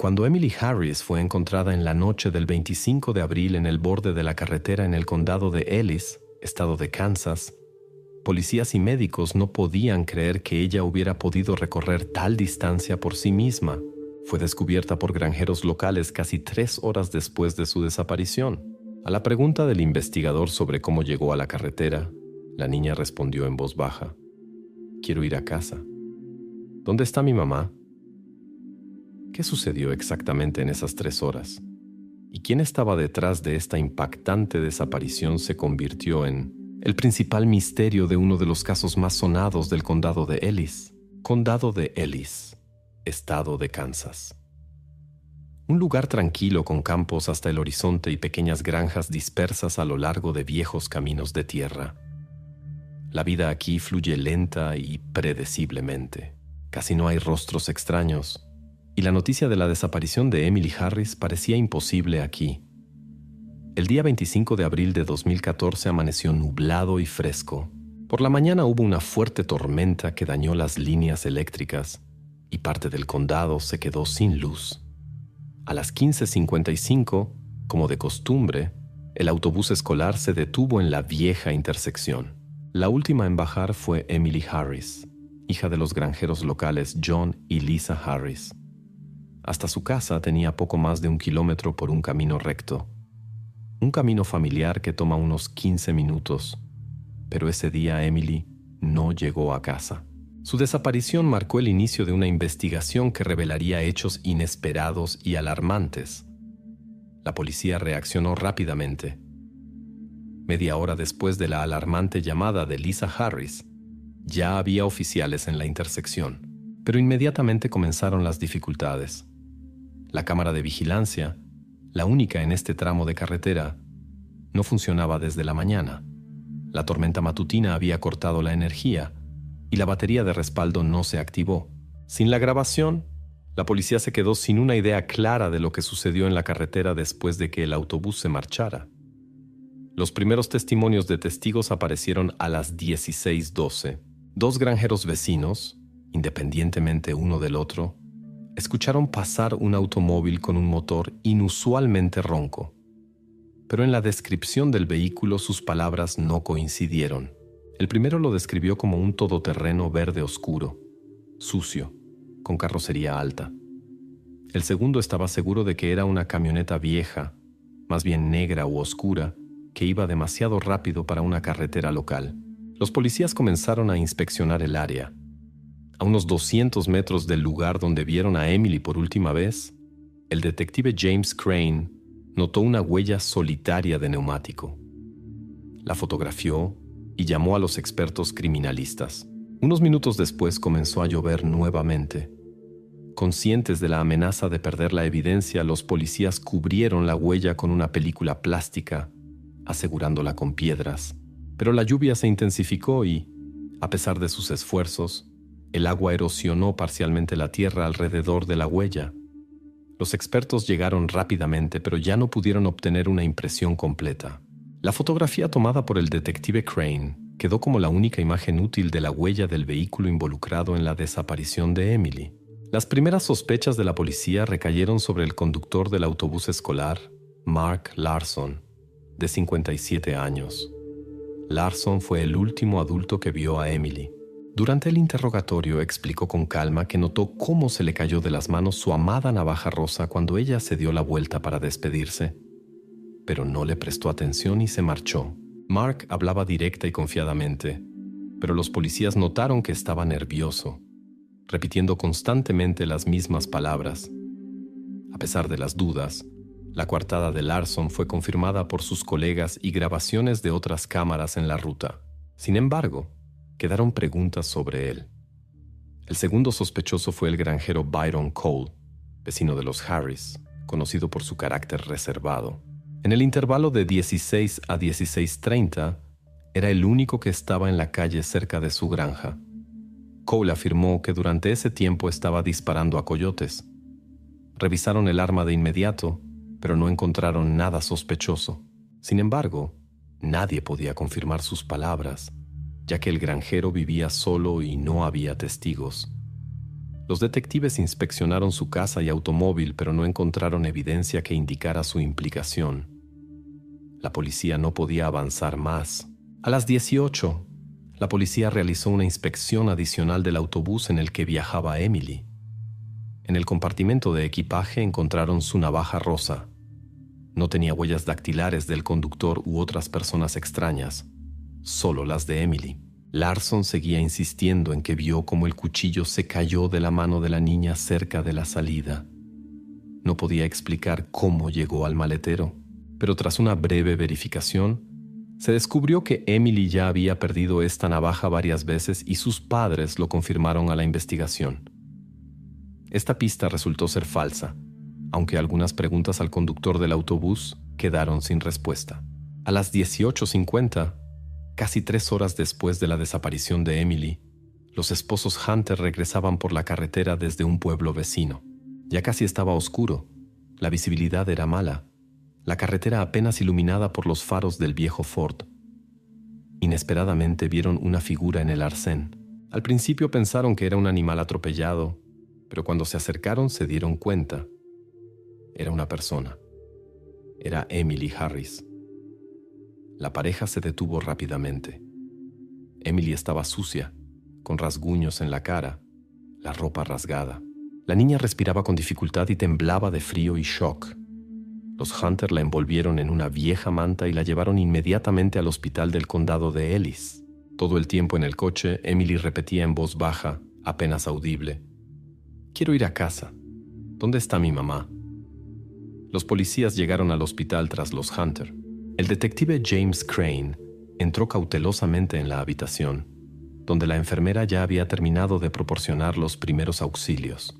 Cuando Emily Harris fue encontrada en la noche del 25 de abril en el borde de la carretera en el condado de Ellis, estado de Kansas, policías y médicos no podían creer que ella hubiera podido recorrer tal distancia por sí misma. Fue descubierta por granjeros locales casi 3 horas después de su desaparición. A la pregunta del investigador sobre cómo llegó a la carretera, la niña respondió en voz baja: «Quiero ir a casa». «¿Dónde está mi mamá?» ¿Qué sucedió exactamente en esas 3 horas? ¿Y quién estaba detrás de esta impactante desaparición se convirtió en el principal misterio de uno de los casos más sonados del condado de Ellis? Condado de Ellis, estado de Kansas. Un lugar tranquilo con campos hasta el horizonte y pequeñas granjas dispersas a lo largo de viejos caminos de tierra. La vida aquí fluye lenta y predeciblemente. Casi no hay rostros extraños, y la noticia de la desaparición de Emily Harris parecía imposible aquí. El día 25 de abril de 2014 amaneció nublado y fresco. Por la mañana hubo una fuerte tormenta que dañó las líneas eléctricas y parte del condado se quedó sin luz. A las 15:55, como de costumbre, el autobús escolar se detuvo en la vieja intersección. La última en bajar fue Emily Harris, hija de los granjeros locales John y Lisa Harris. Hasta su casa tenía poco más de 1 kilómetro por un camino recto. Un camino familiar que toma unos 15 minutos. Pero ese día Emily no llegó a casa. Su desaparición marcó el inicio de una investigación que revelaría hechos inesperados y alarmantes. La policía reaccionó rápidamente. Media hora después de la alarmante llamada de Lisa Harris, ya había oficiales en la intersección, pero inmediatamente comenzaron las dificultades. La cámara de vigilancia, la única en este tramo de carretera, no funcionaba desde la mañana. La tormenta matutina había cortado la energía y la batería de respaldo no se activó. Sin la grabación, la policía se quedó sin una idea clara de lo que sucedió en la carretera después de que el autobús se marchara. Los primeros testimonios de testigos aparecieron a las 16:12. 2 granjeros vecinos, independientemente uno del otro, escucharon pasar un automóvil con un motor inusualmente ronco. Pero en la descripción del vehículo sus palabras no coincidieron. El primero lo describió como un todoterreno verde oscuro, sucio, con carrocería alta. El segundo estaba seguro de que era una camioneta vieja, más bien negra u oscura, que iba demasiado rápido para una carretera local. Los policías comenzaron a inspeccionar el área. A unos 200 metros del lugar donde vieron a Emily por última vez, el detective James Crane notó una huella solitaria de neumático. La fotografió y llamó a los expertos criminalistas. Unos minutos después comenzó a llover nuevamente. Conscientes de la amenaza de perder la evidencia, los policías cubrieron la huella con una película plástica, asegurándola con piedras. Pero la lluvia se intensificó y, a pesar de sus esfuerzos, el agua erosionó parcialmente la tierra alrededor de la huella. Los expertos llegaron rápidamente, pero ya no pudieron obtener una impresión completa. La fotografía tomada por el detective Crane quedó como la única imagen útil de la huella del vehículo involucrado en la desaparición de Emily. Las primeras sospechas de la policía recayeron sobre el conductor del autobús escolar, Mark Larson, de 57 años. Larson fue el último adulto que vio a Emily. Durante el interrogatorio explicó con calma que notó cómo se le cayó de las manos su amada navaja rosa cuando ella se dio la vuelta para despedirse, pero no le prestó atención y se marchó. Mark hablaba directa y confiadamente, pero los policías notaron que estaba nervioso, repitiendo constantemente las mismas palabras. A pesar de las dudas, la coartada de Larson fue confirmada por sus colegas y grabaciones de otras cámaras en la ruta. Sin embargo, quedaron preguntas sobre él. El segundo sospechoso fue el granjero Byron Cole, vecino de los Harris, conocido por su carácter reservado. En el intervalo de 16 a 16:30, era el único que estaba en la calle cerca de su granja. Cole afirmó que durante ese tiempo estaba disparando a coyotes. Revisaron el arma de inmediato, pero no encontraron nada sospechoso. Sin embargo, nadie podía confirmar sus palabras, ya que el granjero vivía solo y no había testigos. Los detectives inspeccionaron su casa y automóvil, pero no encontraron evidencia que indicara su implicación. La policía no podía avanzar más. A las 18, la policía realizó una inspección adicional del autobús en el que viajaba Emily. En el compartimento de equipaje encontraron su navaja rosa. No tenía huellas dactilares del conductor u otras personas extrañas, solo las de Emily. Larson seguía insistiendo en que vio cómo el cuchillo se cayó de la mano de la niña cerca de la salida. No podía explicar cómo llegó al maletero, pero tras una breve verificación, se descubrió que Emily ya había perdido esta navaja varias veces y sus padres lo confirmaron a la investigación. Esta pista resultó ser falsa, aunque algunas preguntas al conductor del autobús quedaron sin respuesta. A las 18:50, casi 3 horas después de la desaparición de Emily, los esposos Hunter regresaban por la carretera desde un pueblo vecino. Ya casi estaba oscuro, la visibilidad era mala, la carretera apenas iluminada por los faros del viejo Ford. Inesperadamente vieron una figura en el arcén. Al principio pensaron que era un animal atropellado, pero cuando se acercaron se dieron cuenta. Era una persona. Era Emily Harris. La pareja se detuvo rápidamente. Emily estaba sucia, con rasguños en la cara, la ropa rasgada. La niña respiraba con dificultad y temblaba de frío y shock. Los Hunter la envolvieron en una vieja manta y la llevaron inmediatamente al hospital del condado de Ellis. Todo el tiempo en el coche, Emily repetía en voz baja, apenas audible: «Quiero ir a casa. ¿Dónde está mi mamá?». Los policías llegaron al hospital tras los Hunter. El detective James Crane entró cautelosamente en la habitación, donde la enfermera ya había terminado de proporcionar los primeros auxilios.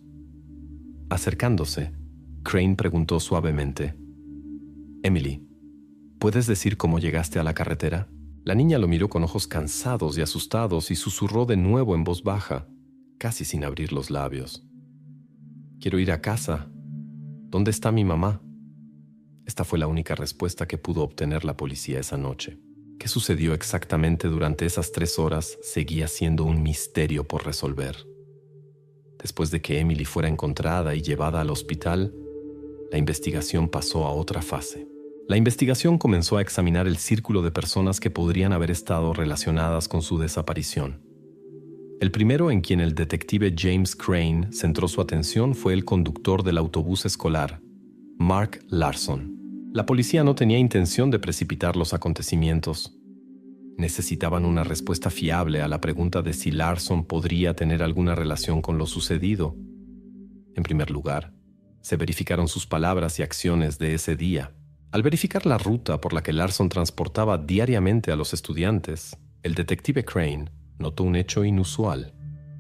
Acercándose, Crane preguntó suavemente: «Emily, ¿puedes decir cómo llegaste a la carretera?». La niña lo miró con ojos cansados y asustados y susurró de nuevo en voz baja, casi sin abrir los labios: «Quiero ir a casa. ¿Dónde está mi mamá?». Esta fue la única respuesta que pudo obtener la policía esa noche. ¿Qué sucedió exactamente durante esas 3 horas? Seguía siendo un misterio por resolver. Después de que Emily fuera encontrada y llevada al hospital, la investigación pasó a otra fase. La investigación comenzó a examinar el círculo de personas que podrían haber estado relacionadas con su desaparición. El primero en quien el detective James Crane centró su atención fue el conductor del autobús escolar, Mark Larson. La policía no tenía intención de precipitar los acontecimientos. Necesitaban una respuesta fiable a la pregunta de si Larson podría tener alguna relación con lo sucedido. En primer lugar, se verificaron sus palabras y acciones de ese día. Al verificar la ruta por la que Larson transportaba diariamente a los estudiantes, el detective Crane notó un hecho inusual.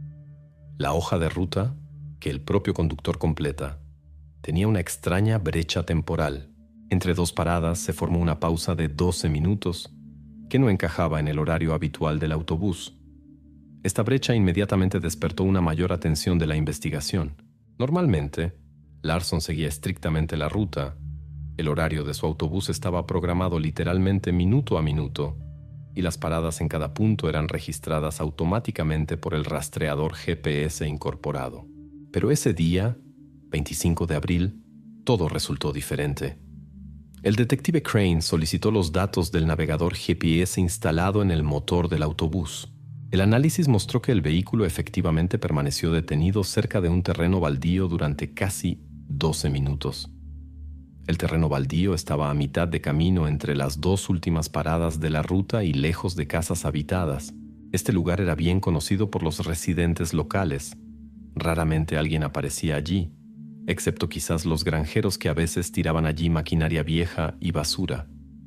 La hoja de ruta, que el propio conductor completa, tenía una extraña brecha temporal. Entre 2 paradas se formó una pausa de 12 minutos, que no encajaba en el horario habitual del autobús. Esta brecha inmediatamente despertó una mayor atención de la investigación. Normalmente, Larson seguía estrictamente la ruta. El horario de su autobús estaba programado literalmente minuto a minuto, y las paradas en cada punto eran registradas automáticamente por el rastreador GPS incorporado. Pero ese día, 25 de abril, todo resultó diferente. El detective Crane solicitó los datos del navegador GPS instalado en el motor del autobús. El análisis mostró que el vehículo efectivamente permaneció detenido cerca de un terreno baldío durante casi 12 minutos. El terreno baldío estaba a mitad de camino entre las 2 últimas paradas de la ruta y lejos de casas habitadas. Este lugar era bien conocido por los residentes locales. Raramente alguien aparecía allí, excepto quizás los granjeros que a veces tiraban allí maquinaria vieja y basura.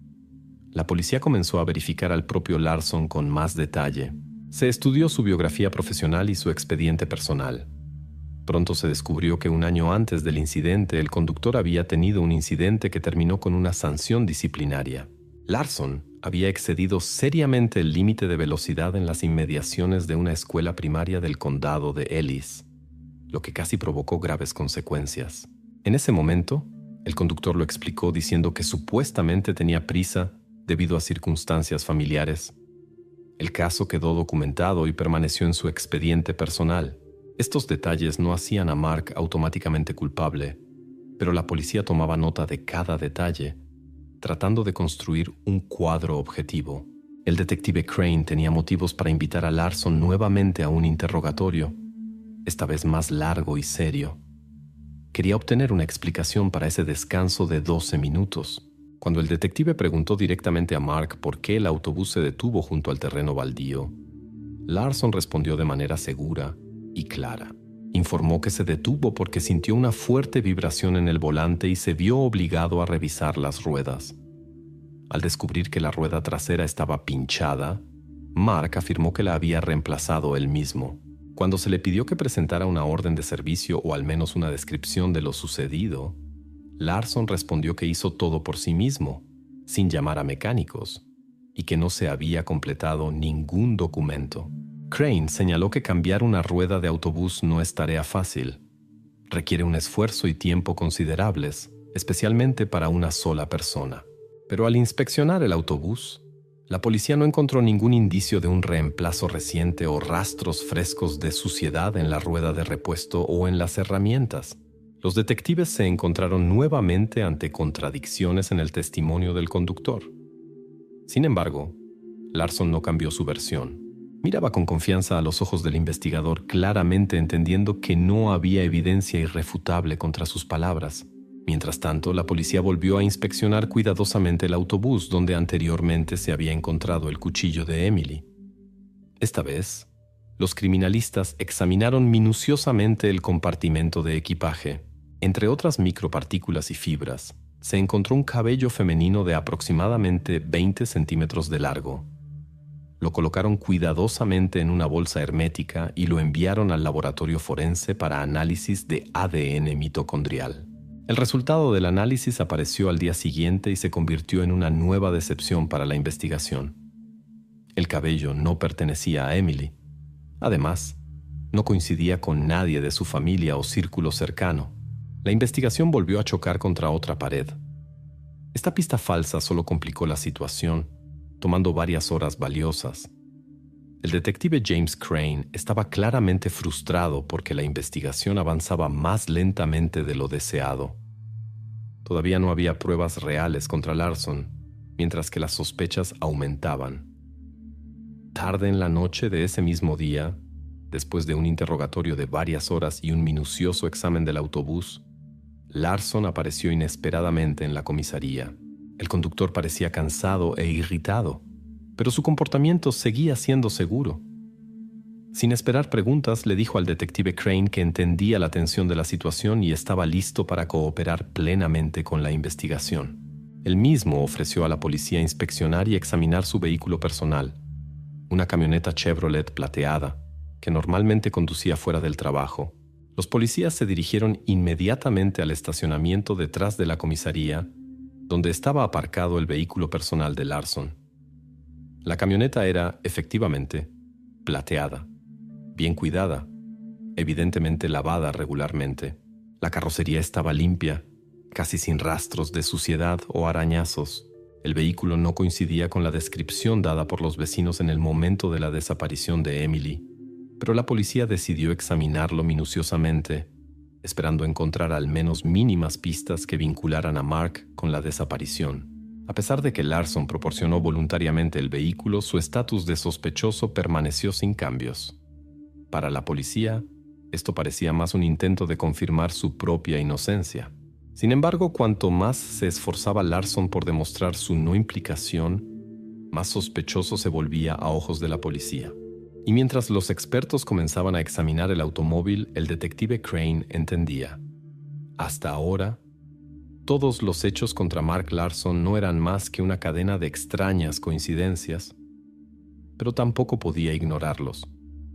La policía comenzó a verificar al propio Larson con más detalle. Se estudió su biografía profesional y su expediente personal. Pronto se descubrió que un año antes del incidente, el conductor había tenido un incidente que terminó con una sanción disciplinaria. Larson había excedido seriamente el límite de velocidad en las inmediaciones de una escuela primaria del condado de Ellis, lo que casi provocó graves consecuencias. En ese momento, el conductor lo explicó diciendo que supuestamente tenía prisa debido a circunstancias familiares. El caso quedó documentado y permaneció en su expediente personal. Estos detalles no hacían a Mark automáticamente culpable, pero la policía tomaba nota de cada detalle, tratando de construir un cuadro objetivo. El detective Crane tenía motivos para invitar a Larson nuevamente a un interrogatorio, esta vez más largo y serio. Quería obtener una explicación para ese descanso de 12 minutos. Cuando el detective preguntó directamente a Mark por qué el autobús se detuvo junto al terreno baldío, Larson respondió de manera segura y clara. Informó que se detuvo porque sintió una fuerte vibración en el volante y se vio obligado a revisar las ruedas. Al descubrir que la rueda trasera estaba pinchada, Mark afirmó que la había reemplazado él mismo. Cuando se le pidió que presentara una orden de servicio o al menos una descripción de lo sucedido, Larson respondió que hizo todo por sí mismo, sin llamar a mecánicos, y que no se había completado ningún documento. Crane señaló que cambiar una rueda de autobús no es tarea fácil. Requiere un esfuerzo y tiempo considerables, especialmente para una sola persona. Pero al inspeccionar el autobús, la policía no encontró ningún indicio de un reemplazo reciente o rastros frescos de suciedad en la rueda de repuesto o en las herramientas. Los detectives se encontraron nuevamente ante contradicciones en el testimonio del conductor. Sin embargo, Larson no cambió su versión. Miraba con confianza a los ojos del investigador, claramente entendiendo que no había evidencia irrefutable contra sus palabras. Mientras tanto, la policía volvió a inspeccionar cuidadosamente el autobús donde anteriormente se había encontrado el cuchillo de Emily. Esta vez, los criminalistas examinaron minuciosamente el compartimento de equipaje. Entre otras micropartículas y fibras, se encontró un cabello femenino de aproximadamente 20 centímetros de largo. Lo colocaron cuidadosamente en una bolsa hermética y lo enviaron al laboratorio forense para análisis de ADN mitocondrial. El resultado del análisis apareció al día siguiente y se convirtió en una nueva decepción para la investigación. El cabello no pertenecía a Emily. Además, no coincidía con nadie de su familia o círculo cercano. La investigación volvió a chocar contra otra pared. Esta pista falsa solo complicó la situación, tomando varias horas valiosas. El detective James Crane estaba claramente frustrado porque la investigación avanzaba más lentamente de lo deseado. Todavía no había pruebas reales contra Larson, mientras que las sospechas aumentaban. Tarde en la noche de ese mismo día, después de un interrogatorio de varias horas y un minucioso examen del autobús, Larson apareció inesperadamente en la comisaría. El conductor parecía cansado e irritado, pero su comportamiento seguía siendo seguro. Sin esperar preguntas, le dijo al detective Crane que entendía la tensión de la situación y estaba listo para cooperar plenamente con la investigación. Él mismo ofreció a la policía inspeccionar y examinar su vehículo personal, una camioneta Chevrolet plateada, que normalmente conducía fuera del trabajo. Los policías se dirigieron inmediatamente al estacionamiento detrás de la comisaría, donde estaba aparcado el vehículo personal de Larson. La camioneta era, efectivamente, plateada, bien cuidada, evidentemente lavada regularmente. La carrocería estaba limpia, casi sin rastros de suciedad o arañazos. El vehículo no coincidía con la descripción dada por los vecinos en el momento de la desaparición de Emily, pero la policía decidió examinarlo minuciosamente, esperando encontrar al menos mínimas pistas que vincularan a Mark con la desaparición. A pesar de que Larson proporcionó voluntariamente el vehículo, su estatus de sospechoso permaneció sin cambios. Para la policía, esto parecía más un intento de confirmar su propia inocencia. Sin embargo, cuanto más se esforzaba Larson por demostrar su no implicación, más sospechoso se volvía a ojos de la policía. Y mientras los expertos comenzaban a examinar el automóvil, el detective Crane entendía. Hasta ahora, todos los hechos contra Mark Larson no eran más que una cadena de extrañas coincidencias, pero tampoco podía ignorarlos.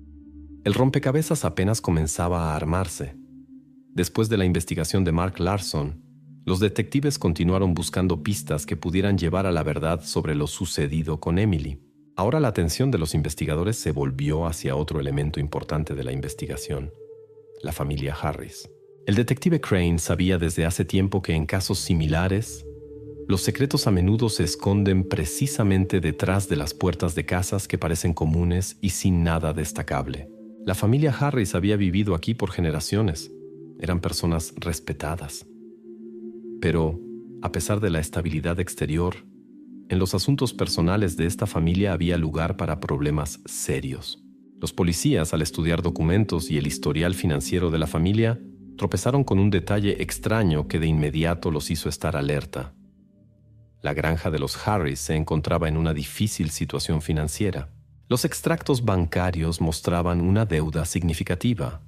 El rompecabezas apenas comenzaba a armarse. Después de la investigación de Mark Larson, los detectives continuaron buscando pistas que pudieran llevar a la verdad sobre lo sucedido con Emily. Ahora la atención de los investigadores se volvió hacia otro elemento importante de la investigación: la familia Harris. El detective Crane sabía desde hace tiempo que en casos similares, los secretos a menudo se esconden precisamente detrás de las puertas de casas que parecen comunes y sin nada destacable. La familia Harris había vivido aquí por generaciones. Eran personas respetadas. Pero, a pesar de la estabilidad exterior, en los asuntos personales de esta familia había lugar para problemas serios. Los policías, al estudiar documentos y el historial financiero de la familia, tropezaron con un detalle extraño que de inmediato los hizo estar alerta. La granja de los Harris se encontraba en una difícil situación financiera. Los extractos bancarios mostraban una deuda significativa,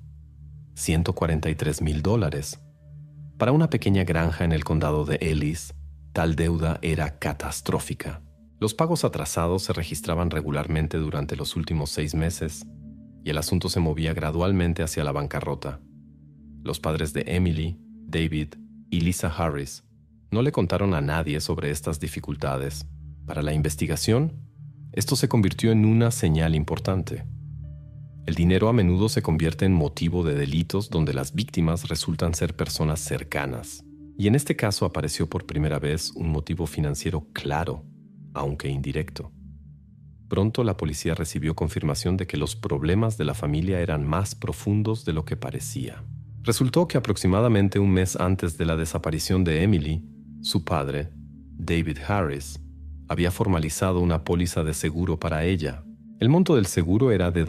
$143,000. Para una pequeña granja en el condado de Ellis, tal deuda era catastrófica. Los pagos atrasados se registraban regularmente durante los últimos 6 meses y el asunto se movía gradualmente hacia la bancarrota. Los padres de Emily, David y Lisa Harris no le contaron a nadie sobre estas dificultades. Para la investigación, esto se convirtió en una señal importante. El dinero a menudo se convierte en motivo de delitos donde las víctimas resultan ser personas cercanas. Y en este caso apareció por primera vez un motivo financiero claro, aunque indirecto. Pronto la policía recibió confirmación de que los problemas de la familia eran más profundos de lo que parecía. Resultó que aproximadamente un mes antes de la desaparición de Emily, su padre, David Harris, había formalizado una póliza de seguro para ella. El monto del seguro era de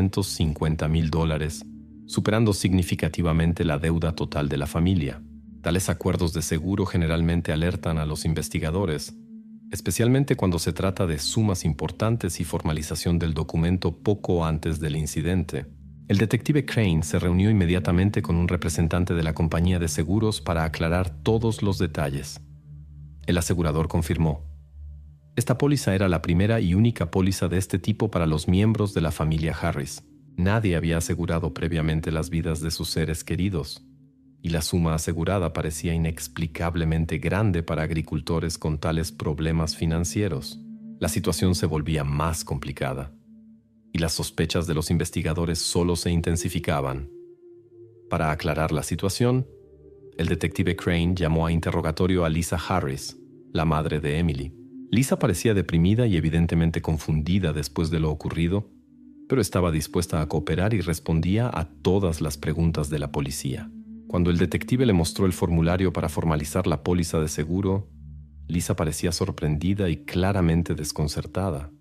$250,000, superando significativamente la deuda total de la familia. Tales acuerdos de seguro generalmente alertan a los investigadores, especialmente cuando se trata de sumas importantes y formalización del documento poco antes del incidente. El detective Crane se reunió inmediatamente con un representante de la compañía de seguros para aclarar todos los detalles. El asegurador confirmó: esta póliza era la primera y única póliza de este tipo para los miembros de la familia Harris. Nadie había asegurado previamente las vidas de sus seres queridos, y la suma asegurada parecía inexplicablemente grande para agricultores con tales problemas financieros. La situación se volvía más complicada, y las sospechas de los investigadores solo se intensificaban. Para aclarar la situación, el detective Crane llamó a interrogatorio a Lisa Harris, la madre de Emily. Lisa parecía deprimida y evidentemente confundida después de lo ocurrido, pero estaba dispuesta a cooperar y respondía a todas las preguntas de la policía. Cuando el detective le mostró el formulario para formalizar la póliza de seguro, Lisa parecía sorprendida y claramente desconcertada.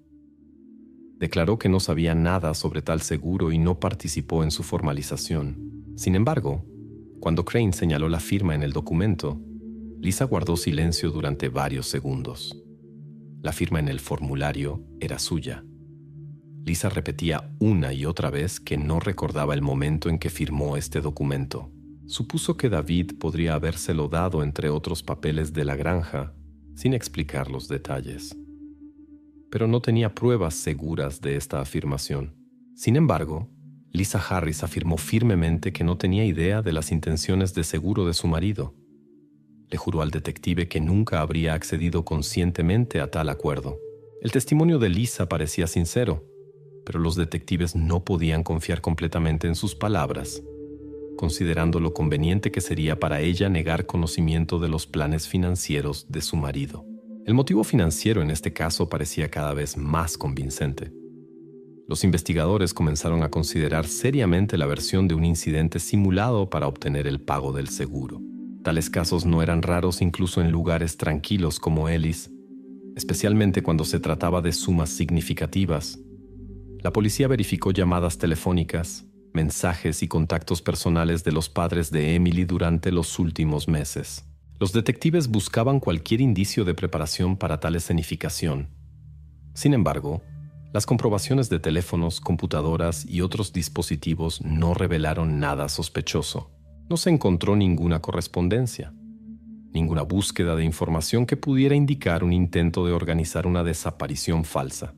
Declaró que no sabía nada sobre tal seguro y no participó en su formalización. Sin embargo, cuando Crane señaló la firma en el documento, Lisa guardó silencio durante varios segundos. La firma en el formulario era suya. Lisa repetía una y otra vez que no recordaba el momento en que firmó este documento. Supuso que David podría habérselo dado entre otros papeles de la granja, sin explicar los detalles. Pero no tenía pruebas seguras de esta afirmación. Sin embargo, Lisa Harris afirmó firmemente que no tenía idea de las intenciones de seguro de su marido. Le juró al detective que nunca habría accedido conscientemente a tal acuerdo. El testimonio de Lisa parecía sincero, pero los detectives no podían confiar completamente en sus palabras, considerando lo conveniente que sería para ella negar conocimiento de los planes financieros de su marido. El motivo financiero en este caso parecía cada vez más convincente. Los investigadores comenzaron a considerar seriamente la versión de un incidente simulado para obtener el pago del seguro. Tales casos no eran raros incluso en lugares tranquilos como Ellis, especialmente cuando se trataba de sumas significativas. La policía verificó llamadas telefónicas, mensajes y contactos personales de los padres de Emily durante los últimos meses. Los detectives buscaban cualquier indicio de preparación para tal escenificación. Sin embargo, las comprobaciones de teléfonos, computadoras y otros dispositivos no revelaron nada sospechoso. No se encontró ninguna correspondencia, ninguna búsqueda de información que pudiera indicar un intento de organizar una desaparición falsa.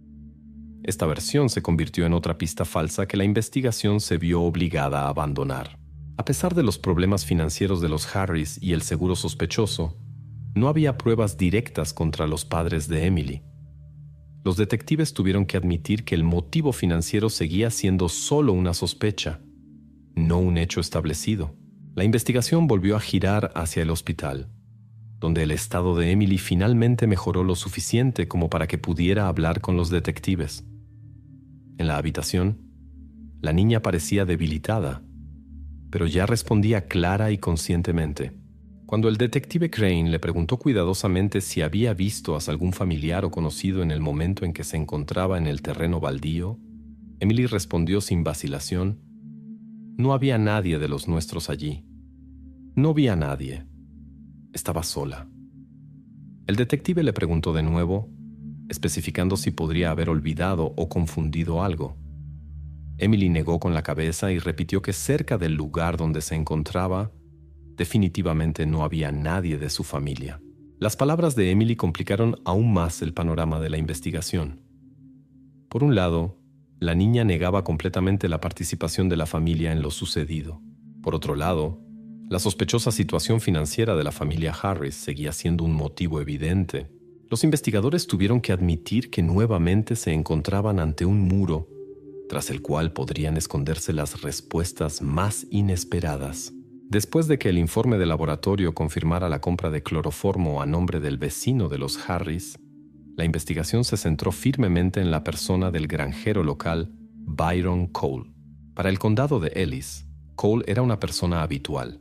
Esta versión se convirtió en otra pista falsa que la investigación se vio obligada a abandonar. A pesar de los problemas financieros de los Harris y el seguro sospechoso, no había pruebas directas contra los padres de Emily. Los detectives tuvieron que admitir que el motivo financiero seguía siendo solo una sospecha, no un hecho establecido. La investigación volvió a girar hacia el hospital, donde el estado de Emily finalmente mejoró lo suficiente como para que pudiera hablar con los detectives. En la habitación, La niña parecía debilitada, pero ya respondía clara y conscientemente. Cuando el detective Crane le preguntó cuidadosamente si había visto a algún familiar o conocido en el momento en que se encontraba en el terreno baldío, Emily respondió sin vacilación: «No había nadie de los nuestros allí. No vi a nadie. Estaba sola». El detective le preguntó de nuevo, especificando si podría haber olvidado o confundido algo. Emily negó con la cabeza y repitió que cerca del lugar donde se encontraba, definitivamente no había nadie de su familia. Las palabras de Emily complicaron aún más el panorama de la investigación. Por un lado, la niña negaba completamente la participación de la familia en lo sucedido. Por otro lado, la sospechosa situación financiera de la familia Harris seguía siendo un motivo evidente. Los investigadores tuvieron que admitir que nuevamente se encontraban ante un muro, tras el cual podrían esconderse las respuestas más inesperadas. Después de que el informe de laboratorio confirmara la compra de cloroformo a nombre del vecino de los Harris, la investigación se centró firmemente en la persona del granjero local, Byron Cole. Para el condado de Ellis, Cole era una persona habitual.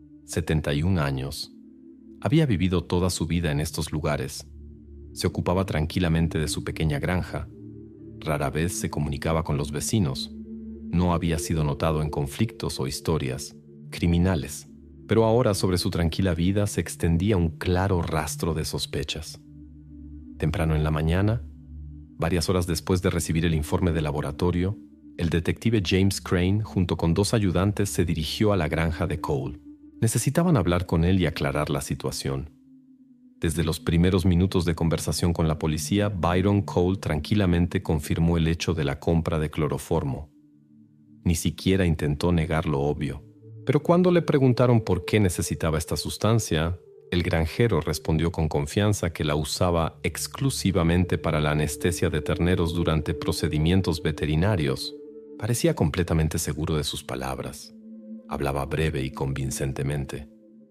71 años. Había vivido toda su vida en estos lugares. Se ocupaba tranquilamente de su pequeña granja. Rara vez se comunicaba con los vecinos. No había sido notado en conflictos o historias criminales, pero ahora sobre su tranquila vida se extendía un claro rastro de sospechas. Temprano en la mañana, varias horas después de recibir el informe de laboratorio, el detective James Crane, junto con 2 ayudantes, se dirigió a la granja de Cole. Necesitaban hablar con él y aclarar la situación. Desde los primeros minutos de conversación con la policía, Byron Cole tranquilamente confirmó el hecho de la compra de cloroformo. Ni siquiera intentó negar lo obvio. Pero cuando le preguntaron por qué necesitaba esta sustancia, el granjero respondió con confianza que la usaba exclusivamente para la anestesia de terneros durante procedimientos veterinarios. Parecía completamente seguro de sus palabras. Hablaba breve y convincentemente.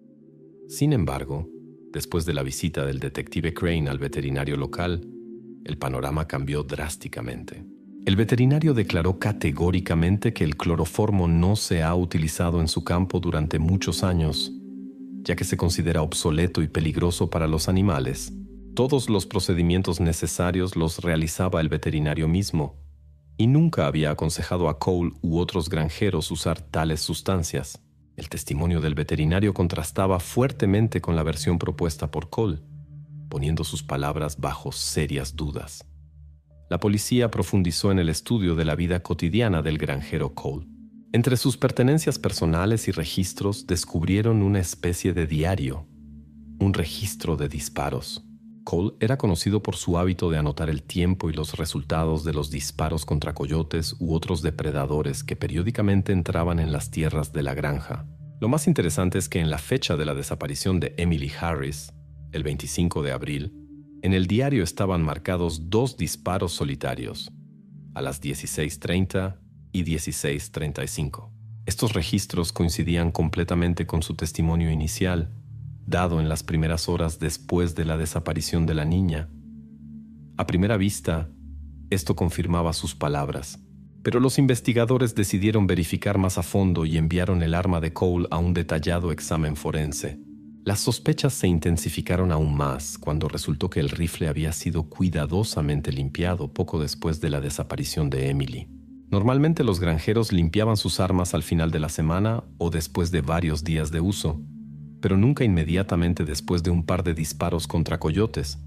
Sin embargo, después de la visita del detective Crane al veterinario local, el panorama cambió drásticamente. El veterinario declaró categóricamente que el cloroformo no se ha utilizado en su campo durante muchos años, ya que se considera obsoleto y peligroso para los animales. Todos los procedimientos necesarios los realizaba el veterinario mismo, y nunca había aconsejado a Cole u otros granjeros usar tales sustancias. El testimonio del veterinario contrastaba fuertemente con la versión propuesta por Cole, poniendo sus palabras bajo serias dudas. La policía profundizó en el estudio de la vida cotidiana del granjero Cole. Entre sus pertenencias personales y registros descubrieron una especie de diario, un registro de disparos. Cole era conocido por su hábito de anotar el tiempo y los resultados de los disparos contra coyotes u otros depredadores que periódicamente entraban en las tierras de la granja. Lo más interesante es que en la fecha de la desaparición de Emily Harris, el 25 de abril, en el diario estaban marcados 2 disparos solitarios, a las 16:30 y 16:35. Estos registros coincidían completamente con su testimonio inicial, dado en las primeras horas después de la desaparición de la niña. A primera vista, esto confirmaba sus palabras, pero los investigadores decidieron verificar más a fondo y enviaron el arma de Cole a un detallado examen forense. Las sospechas se intensificaron aún más cuando resultó que el rifle había sido cuidadosamente limpiado poco después de la desaparición de Emily. Normalmente los granjeros limpiaban sus armas al final de la semana o después de varios días de uso, pero nunca inmediatamente después de un par de disparos contra coyotes.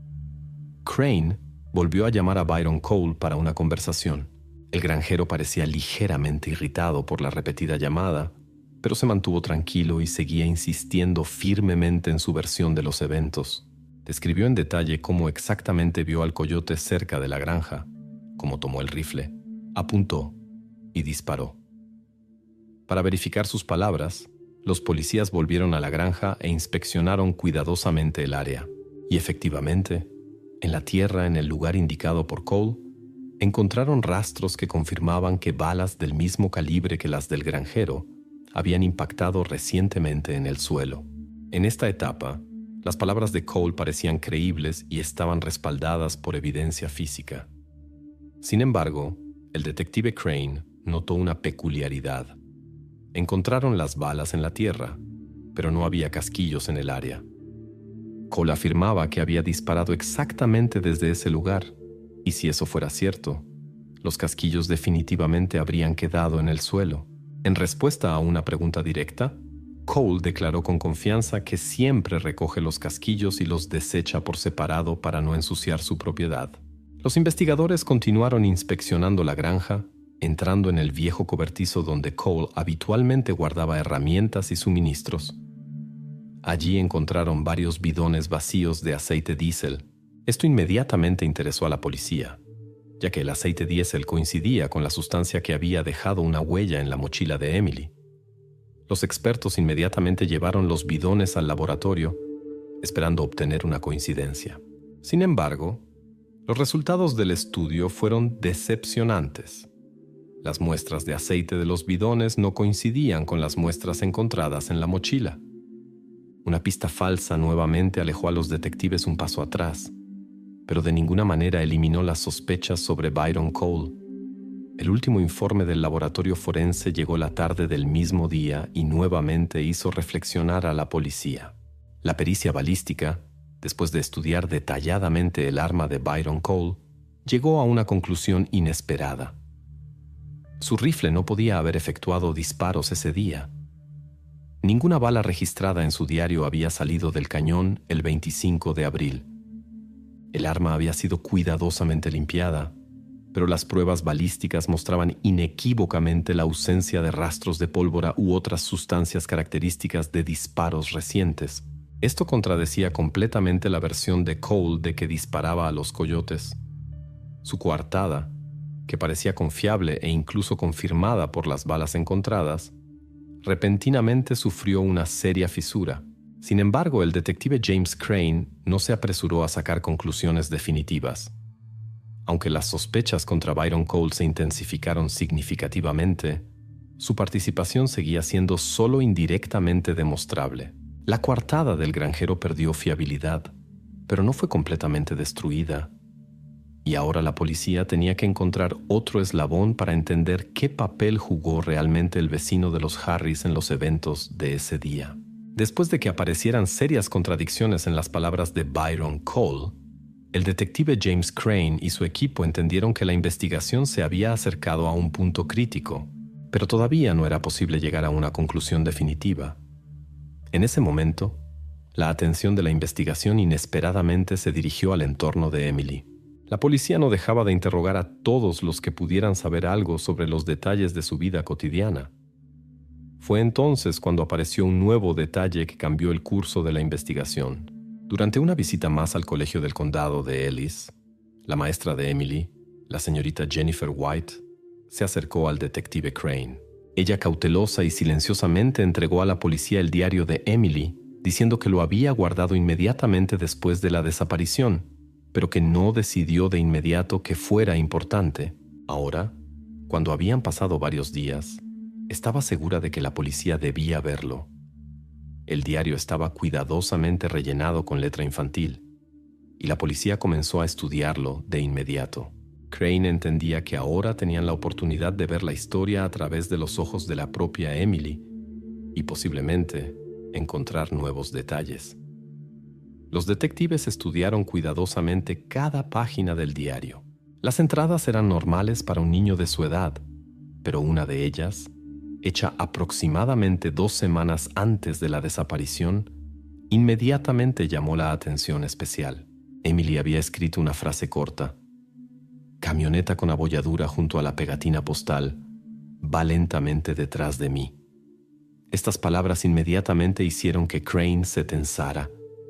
Crane volvió a llamar a Byron Cole para una conversación. El granjero parecía ligeramente irritado por la repetida llamada, pero se mantuvo tranquilo y seguía insistiendo firmemente en su versión de los eventos. Describió en detalle cómo exactamente vio al coyote cerca de la granja, cómo tomó el rifle, apuntó y disparó. Para verificar sus palabras, los policías volvieron a la granja e inspeccionaron cuidadosamente el área. Y efectivamente, en la tierra en el lugar indicado por Cole, encontraron rastros que confirmaban que balas del mismo calibre que las del granjero habían impactado recientemente en el suelo. En esta etapa, las palabras de Cole parecían creíbles y estaban respaldadas por evidencia física. Sin embargo, el detective Crane notó una peculiaridad. Encontraron las balas en la tierra, pero no había casquillos en el área. Cole afirmaba que había disparado exactamente desde ese lugar, y si eso fuera cierto, los casquillos definitivamente habrían quedado en el suelo. En respuesta a una pregunta directa, Cole declaró con confianza que siempre recoge los casquillos y los desecha por separado para no ensuciar su propiedad. Los investigadores continuaron inspeccionando la granja, entrando en el viejo cobertizo donde Cole habitualmente guardaba herramientas y suministros. Allí encontraron varios bidones vacíos de aceite diésel. Esto inmediatamente interesó a la policía, ya que el aceite diésel coincidía con la sustancia que había dejado una huella en la mochila de Emily. Los expertos inmediatamente llevaron los bidones al laboratorio, esperando obtener una coincidencia. Sin embargo, los resultados del estudio fueron decepcionantes. Las muestras de aceite de los bidones no coincidían con las muestras encontradas en la mochila. Una pista falsa nuevamente alejó a los detectives un paso atrás, pero de ninguna manera eliminó las sospechas sobre Byron Cole. El último informe del laboratorio forense llegó la tarde del mismo día y nuevamente hizo reflexionar a la policía. La pericia balística, después de estudiar detalladamente el arma de Byron Cole, llegó a una conclusión inesperada. Su rifle no podía haber efectuado disparos ese día. Ninguna bala registrada en su diario había salido del cañón el 25 de abril. El arma había sido cuidadosamente limpiada, pero las pruebas balísticas mostraban inequívocamente la ausencia de rastros de pólvora u otras sustancias características de disparos recientes. Esto contradecía completamente la versión de Cole de que disparaba a los coyotes. Su coartada, que parecía confiable e incluso confirmada por las balas encontradas, repentinamente sufrió una seria fisura. Sin embargo, el detective James Crane no se apresuró a sacar conclusiones definitivas. Aunque las sospechas contra Byron Cole se intensificaron significativamente, su participación seguía siendo solo indirectamente demostrable. La coartada del granjero perdió fiabilidad, pero no fue completamente destruida. Y ahora la policía tenía que encontrar otro eslabón para entender qué papel jugó realmente el vecino de los Harris en los eventos de ese día. Después de que aparecieran serias contradicciones en las palabras de Byron Cole, el detective James Crane y su equipo entendieron que la investigación se había acercado a un punto crítico, pero todavía no era posible llegar a una conclusión definitiva. En ese momento, la atención de la investigación inesperadamente se dirigió al entorno de Emily. La policía no dejaba de interrogar a todos los que pudieran saber algo sobre los detalles de su vida cotidiana. Fue entonces cuando apareció un nuevo detalle que cambió el curso de la investigación. Durante una visita más al colegio del condado de Ellis, la maestra de Emily, la señorita Jennifer White, se acercó al detective Crane. Ella cautelosa y silenciosamente entregó a la policía el diario de Emily, diciendo que lo había guardado inmediatamente después de la desaparición, pero que no decidió de inmediato que fuera importante. Ahora, cuando habían pasado varios días, estaba segura de que la policía debía verlo. El diario estaba cuidadosamente rellenado con letra infantil, y la policía comenzó a estudiarlo de inmediato. Crane entendía que ahora tenían la oportunidad de ver la historia a través de los ojos de la propia Emily y posiblemente encontrar nuevos detalles. Los detectives estudiaron cuidadosamente cada página del diario. Las entradas eran normales para un niño de su edad, pero una de ellas, hecha aproximadamente 2 semanas antes de la desaparición, inmediatamente llamó la atención especial. Emily había escrito una frase corta: camioneta con abolladura junto a la pegatina postal, va lentamente detrás de mí. Estas palabras inmediatamente hicieron que Crane se tensara.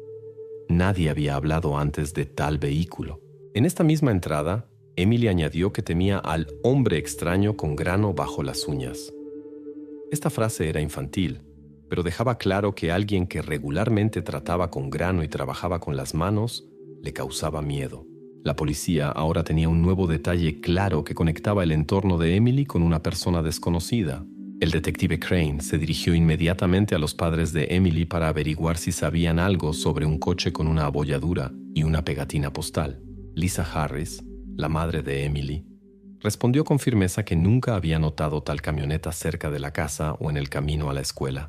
Nadie había hablado antes de tal vehículo. En esta misma entrada, Emily añadió que temía al hombre extraño con grano bajo las uñas. Esta frase era infantil, pero dejaba claro que alguien que regularmente trataba con grano y trabajaba con las manos le causaba miedo. La policía ahora tenía un nuevo detalle claro que conectaba el entorno de Emily con una persona desconocida. El detective Crane se dirigió inmediatamente a los padres de Emily para averiguar si sabían algo sobre un coche con una abolladura y una pegatina postal. Lisa Harris, la madre de Emily, respondió con firmeza que nunca había notado tal camioneta cerca de la casa o en el camino a la escuela.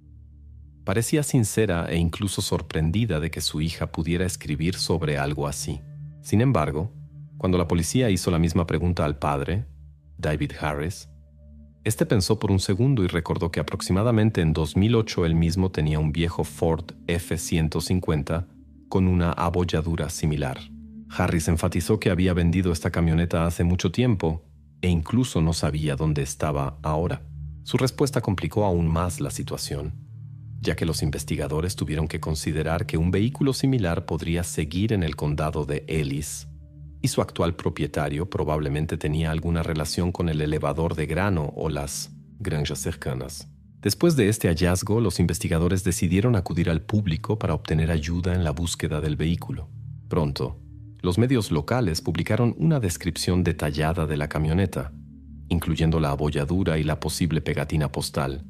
Parecía sincera e incluso sorprendida de que su hija pudiera escribir sobre algo así. Sin embargo, cuando la policía hizo la misma pregunta al padre, David Harris, este pensó por un segundo y recordó que aproximadamente en 2008 él mismo tenía un viejo Ford F-150 con una abolladura similar. Harris enfatizó que había vendido esta camioneta hace mucho tiempo e incluso no sabía dónde estaba ahora. Su respuesta complicó aún más la situación, ya que los investigadores tuvieron que considerar que un vehículo similar podría seguir en el condado de Ellis, y su actual propietario probablemente tenía alguna relación con el elevador de grano o las granjas cercanas. Después de este hallazgo, los investigadores decidieron acudir al público para obtener ayuda en la búsqueda del vehículo. Pronto, los medios locales publicaron una descripción detallada de la camioneta, incluyendo la abolladura y la posible pegatina postal.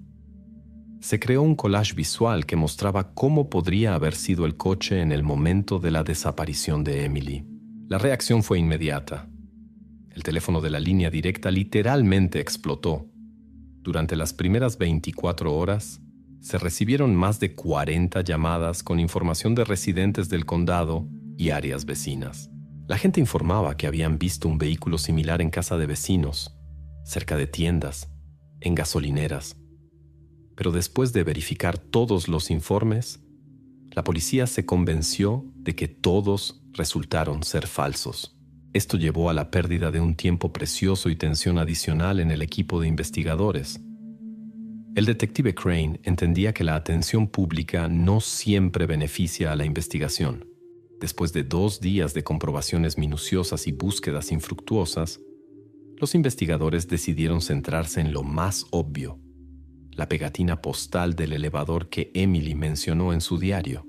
Se creó un collage visual que mostraba cómo podría haber sido el coche en el momento de la desaparición de Emily. La reacción fue inmediata. El teléfono de la línea directa literalmente explotó. Durante las primeras 24 horas, se recibieron más de 40 llamadas con información de residentes del condado y áreas vecinas. La gente informaba que habían visto un vehículo similar en casa de vecinos, cerca de tiendas, en gasolineras. Pero después de verificar todos los informes, la policía se convenció de que todos resultaron ser falsos. Esto llevó a la pérdida de un tiempo precioso y tensión adicional en el equipo de investigadores. El detective Crane entendía que la atención pública no siempre beneficia a la investigación. Después de 2 días de comprobaciones minuciosas y búsquedas infructuosas, los investigadores decidieron centrarse en lo más obvio: la pegatina postal del elevador que Emily mencionó en su diario.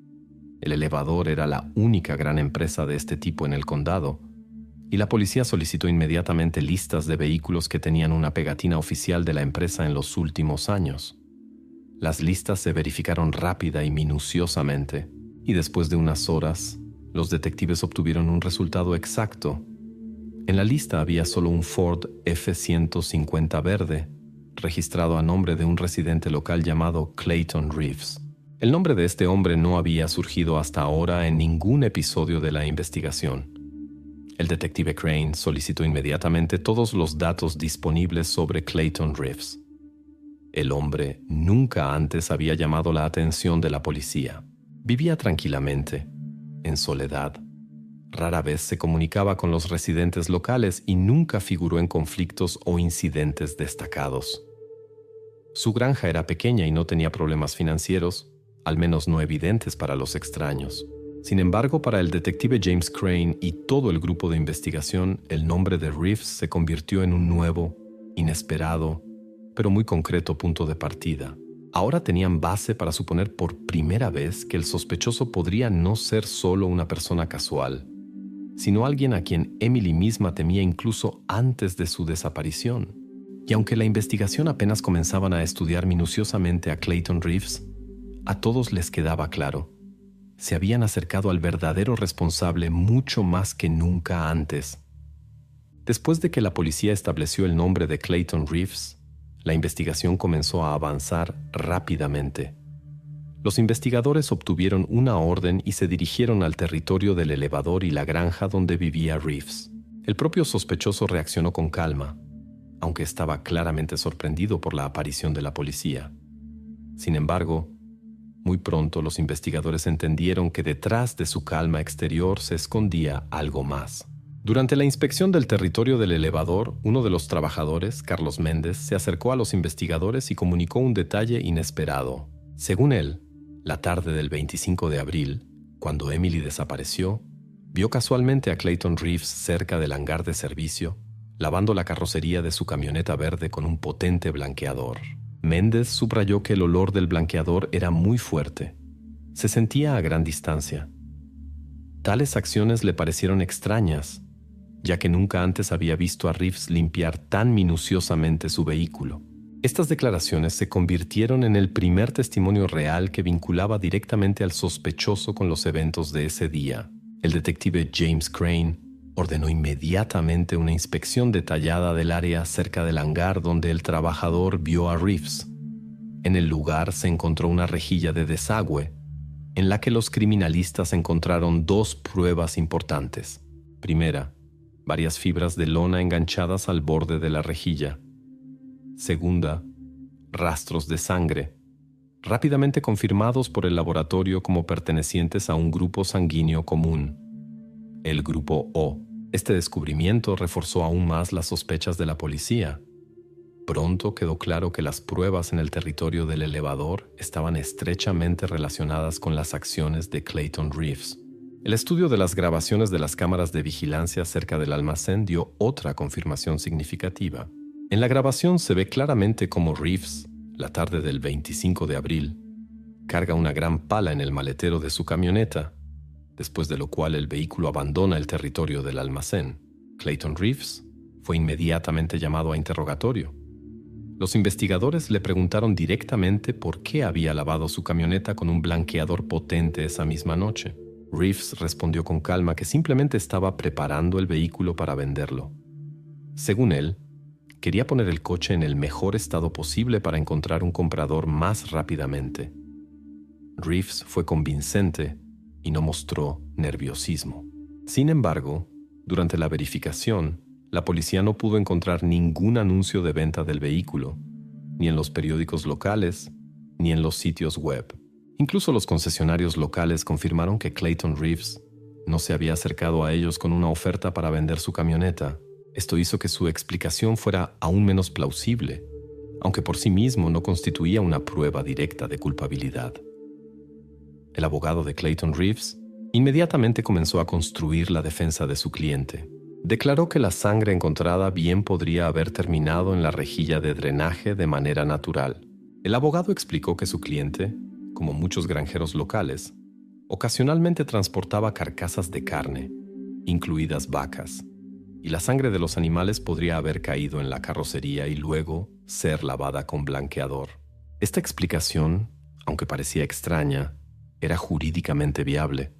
El elevador era la única gran empresa de este tipo en el condado, y la policía solicitó inmediatamente listas de vehículos que tenían una pegatina oficial de la empresa en los últimos años. Las listas se verificaron rápida y minuciosamente, y después de unas horas, los detectives obtuvieron un resultado exacto. En la lista había solo un Ford F-150 verde, registrado a nombre de un residente local llamado Clayton Reeves. El nombre de este hombre no había surgido hasta ahora en ningún episodio de la investigación. El detective Crane solicitó inmediatamente todos los datos disponibles sobre Clayton Reeves. El hombre nunca antes había llamado la atención de la policía. Vivía tranquilamente, en soledad. Rara vez se comunicaba con los residentes locales y nunca figuró en conflictos o incidentes destacados. Su granja era pequeña y no tenía problemas financieros, al menos no evidentes para los extraños. Sin embargo, para el detective James Crane y todo el grupo de investigación, el nombre de Reeves se convirtió en un nuevo, inesperado, pero muy concreto punto de partida. Ahora tenían base para suponer por primera vez que el sospechoso podría no ser solo una persona casual, sino alguien a quien Emily misma temía incluso antes de su desaparición. Y aunque la investigación apenas comenzaban a estudiar minuciosamente a Clayton Reeves, a todos les quedaba claro: se habían acercado al verdadero responsable mucho más que nunca antes. Después de que la policía estableció el nombre de Clayton Reeves, la investigación comenzó a avanzar rápidamente. Los investigadores obtuvieron una orden y se dirigieron al territorio del elevador y la granja donde vivía Reeves. El propio sospechoso reaccionó con calma, aunque estaba claramente sorprendido por la aparición de la policía. Sin embargo, muy pronto los investigadores entendieron que detrás de su calma exterior se escondía algo más. Durante la inspección del territorio del elevador, uno de los trabajadores, Carlos Méndez, se acercó a los investigadores y comunicó un detalle inesperado. Según él, la tarde del 25 de abril, cuando Emily desapareció, vio casualmente a Clayton Reeves cerca del hangar de servicio, lavando la carrocería de su camioneta verde con un potente blanqueador. Méndez subrayó que el olor del blanqueador era muy fuerte. Se sentía a gran distancia. Tales acciones le parecieron extrañas, ya que nunca antes había visto a Reeves limpiar tan minuciosamente su vehículo. Estas declaraciones se convirtieron en el primer testimonio real que vinculaba directamente al sospechoso con los eventos de ese día. El detective James Crane ordenó inmediatamente una inspección detallada del área cerca del hangar donde el trabajador vio a Reeves. En el lugar se encontró una rejilla de desagüe, en la que los criminalistas encontraron dos pruebas importantes. Primera, varias fibras de lona enganchadas al borde de la rejilla. Segunda, rastros de sangre, rápidamente confirmados por el laboratorio como pertenecientes a un grupo sanguíneo común, el grupo O. Este descubrimiento reforzó aún más las sospechas de la policía. Pronto quedó claro que las pruebas en el territorio del elevador estaban estrechamente relacionadas con las acciones de Clayton Reeves. El estudio de las grabaciones de las cámaras de vigilancia cerca del almacén dio otra confirmación significativa. En la grabación se ve claramente cómo Reeves, la tarde del 25 de abril, carga una gran pala en el maletero de su camioneta, después de lo cual el vehículo abandona el territorio del almacén. Clayton Reeves fue inmediatamente llamado a interrogatorio. Los investigadores le preguntaron directamente por qué había lavado su camioneta con un blanqueador potente esa misma noche. Reeves respondió con calma que simplemente estaba preparando el vehículo para venderlo. Según él, quería poner el coche en el mejor estado posible para encontrar un comprador más rápidamente. Reeves fue convincente y no mostró nerviosismo. Sin embargo, durante la verificación, la policía no pudo encontrar ningún anuncio de venta del vehículo, ni en los periódicos locales, ni en los sitios web. Incluso los concesionarios locales confirmaron que Clayton Reeves no se había acercado a ellos con una oferta para vender su camioneta. Esto hizo que su explicación fuera aún menos plausible, aunque por sí mismo no constituía una prueba directa de culpabilidad. El abogado de Clayton Reeves inmediatamente comenzó a construir la defensa de su cliente. Declaró que la sangre encontrada bien podría haber terminado en la rejilla de drenaje de manera natural. El abogado explicó que su cliente, como muchos granjeros locales, ocasionalmente transportaba carcasas de carne, incluidas vacas, y la sangre de los animales podría haber caído en la carrocería y luego ser lavada con blanqueador. Esta explicación, aunque parecía extraña, era jurídicamente viable.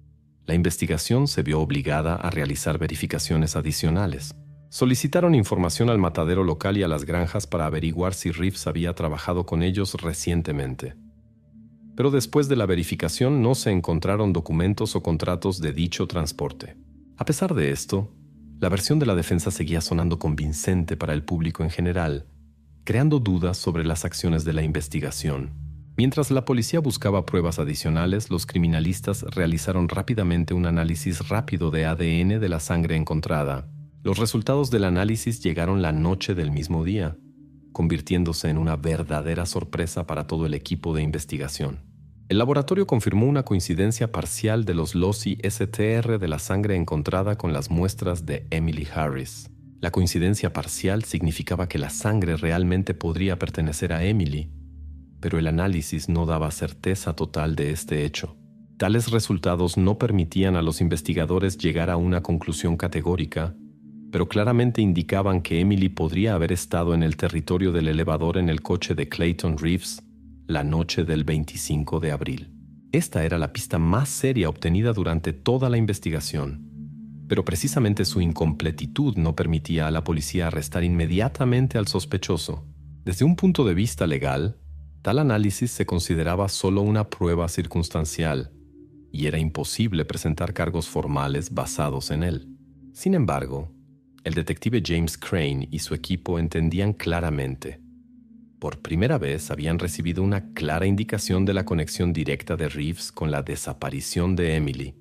La investigación se vio obligada a realizar verificaciones adicionales. Solicitaron información al matadero local y a las granjas para averiguar si Reeves había trabajado con ellos recientemente. Pero después de la verificación no se encontraron documentos o contratos de dicho transporte. A pesar de esto, la versión de la defensa seguía sonando convincente para el público en general, creando dudas sobre las acciones de la investigación. Mientras la policía buscaba pruebas adicionales, los criminalistas realizaron rápidamente un análisis rápido de ADN de la sangre encontrada. Los resultados del análisis llegaron la noche del mismo día, convirtiéndose en una verdadera sorpresa para todo el equipo de investigación. El laboratorio confirmó una coincidencia parcial de los loci STR de la sangre encontrada con las muestras de Emily Harris. La coincidencia parcial significaba que la sangre realmente podría pertenecer a Emily, pero el análisis no daba certeza total de este hecho. Tales resultados no permitían a los investigadores llegar a una conclusión categórica, pero claramente indicaban que Emily podría haber estado en el territorio del elevador en el coche de Clayton Reeves la noche del 25 de abril. Esta era la pista más seria obtenida durante toda la investigación, pero precisamente su incompletitud no permitía a la policía arrestar inmediatamente al sospechoso. Desde un punto de vista legal, tal análisis se consideraba solo una prueba circunstancial y era imposible presentar cargos formales basados en él. Sin embargo, el detective James Crane y su equipo entendían claramente. Por primera vez habían recibido una clara indicación de la conexión directa de Reeves con la desaparición de Emily.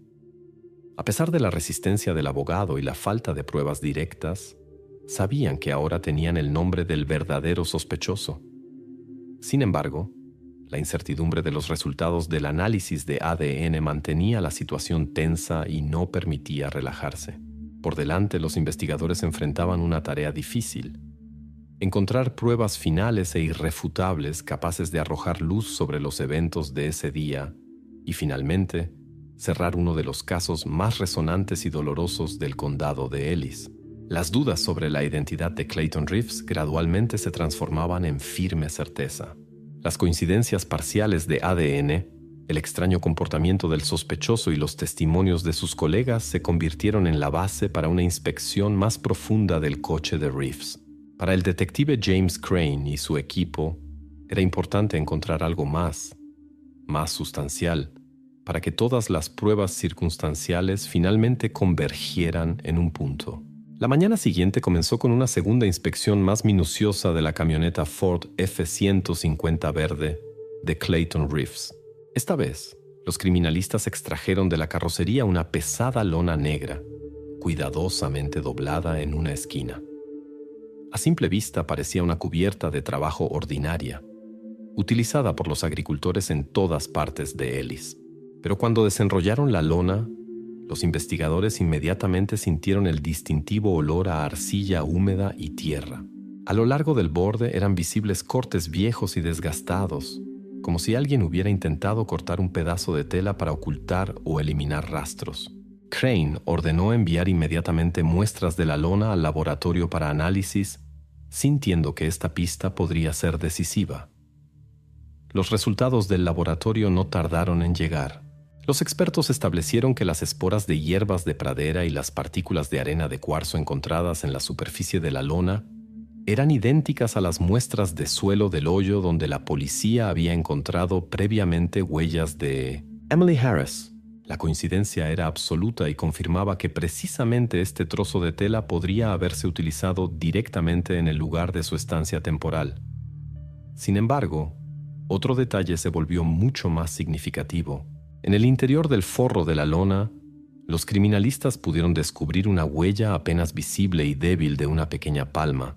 A pesar de la resistencia del abogado y la falta de pruebas directas, sabían que ahora tenían el nombre del verdadero sospechoso. Sin embargo, la incertidumbre de los resultados del análisis de ADN mantenía la situación tensa y no permitía relajarse. Por delante, los investigadores enfrentaban una tarea difícil: encontrar pruebas finales e irrefutables capaces de arrojar luz sobre los eventos de ese día y, finalmente, cerrar uno de los casos más resonantes y dolorosos del condado de Ellis. Las dudas sobre la identidad de Clayton Reeves gradualmente se transformaban en firme certeza. Las coincidencias parciales de ADN El extraño comportamiento del sospechoso y los testimonios de sus colegas se convirtieron en la base para una inspección más profunda del coche de Reeves. Para el detective James Crane y su equipo, era importante encontrar algo más sustancial, para que todas las pruebas circunstanciales finalmente convergieran en un punto. La mañana siguiente comenzó con una segunda inspección más minuciosa de la camioneta Ford F-150 verde de Clayton Reeves. Esta vez, los criminalistas extrajeron de la carrocería una pesada lona negra, cuidadosamente doblada en una esquina. A simple vista parecía una cubierta de trabajo ordinaria, utilizada por los agricultores en todas partes de Ellis. Pero cuando desenrollaron la lona, los investigadores inmediatamente sintieron el distintivo olor a arcilla húmeda y tierra. A lo largo del borde eran visibles cortes viejos y desgastados, como si alguien hubiera intentado cortar un pedazo de tela para ocultar o eliminar rastros. Crane ordenó enviar inmediatamente muestras de la lona al laboratorio para análisis, sintiendo que esta pista podría ser decisiva. Los resultados del laboratorio no tardaron en llegar. Los expertos establecieron que las esporas de hierbas de pradera y las partículas de arena de cuarzo encontradas en la superficie de la lona eran idénticas a las muestras de suelo del hoyo donde la policía había encontrado previamente huellas de Emily Harris. La coincidencia era absoluta y confirmaba que precisamente este trozo de tela podría haberse utilizado directamente en el lugar de su estancia temporal. Sin embargo, otro detalle se volvió mucho más significativo. En el interior del forro de la lona, los criminalistas pudieron descubrir una huella apenas visible y débil de una pequeña palma.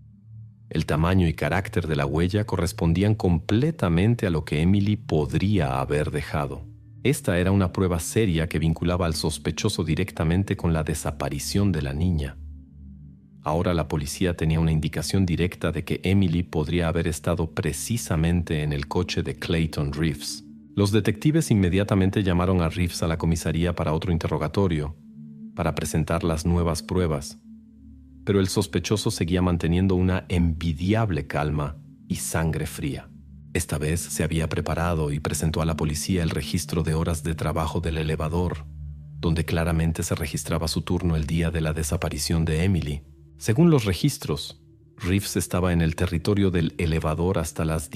El tamaño y carácter de la huella correspondían completamente a lo que Emily podría haber dejado. Esta era una prueba seria que vinculaba al sospechoso directamente con la desaparición de la niña. Ahora la policía tenía una indicación directa de que Emily podría haber estado precisamente en el coche de Clayton Reeves. Los detectives inmediatamente llamaron a Reeves a la comisaría para otro interrogatorio, para presentar las nuevas pruebas. Pero el sospechoso seguía manteniendo una envidiable calma y sangre fría. Esta vez se había preparado y presentó a la policía el registro de horas de trabajo del elevador, donde claramente se registraba su turno el día de la desaparición de Emily. Según los registros, Reeves estaba en el territorio del elevador hasta las